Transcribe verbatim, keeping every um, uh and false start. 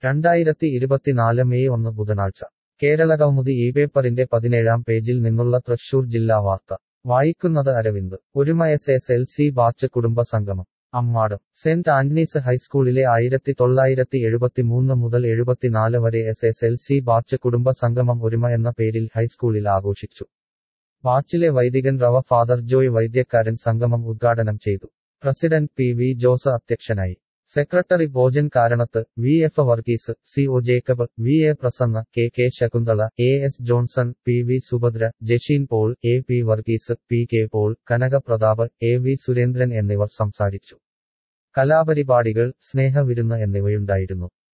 രണ്ടായിരത്തി ഇരുപത്തിനാല് മെയ് ഒന്ന് ബുധനാഴ്ച കേരളകൗമുദി ഈ പേപ്പറിന്റെ പതിനേഴാം പേജിൽ നിന്നുള്ള തൃശൂർ ജില്ലാ വാർത്ത വായിക്കുന്നത് Aravind Oruma S S L C batch കുടുംബ സംഗമം അമ്മാടം സെന്റ് ആന്റണീസ് ഹൈസ്കൂളിലെ ആയിരത്തി തൊള്ളായിരത്തി എഴുപത്തിമൂന്ന് മുതൽ എഴുപത്തിനാല് വരെ S S L C batch കുടുംബ സംഗമം ഒരുമ എന്ന പേരിൽ ഹൈസ്കൂളിൽ ആഘോഷിച്ചു. ബാച്ചിലെ വൈദികൻ റവ ഫാദർ ജോയ് വൈദ്യക്കാരൻ സംഗമം ഉദ്ഘാടനം ചെയ്തു. പ്രസിഡന്റ് പി വി ജോസ് അധ്യക്ഷനായി. സെക്രട്ടറി ഭോജൻ കാരണത്ത്, V F Varghese, C O Jacob, V A Prasanna, K K Shakuntala, A S Johnson, P V Subhadra, Jasheen Paul, A P Varghese, P K Paul, Kanaka Pratap, A V Surendran എന്നിവർ സംസാരിച്ചു. കലാപരിപാടികൾ, സ്നേഹവിരുന്ന് എന്നിവയുണ്ടായിരുന്നു.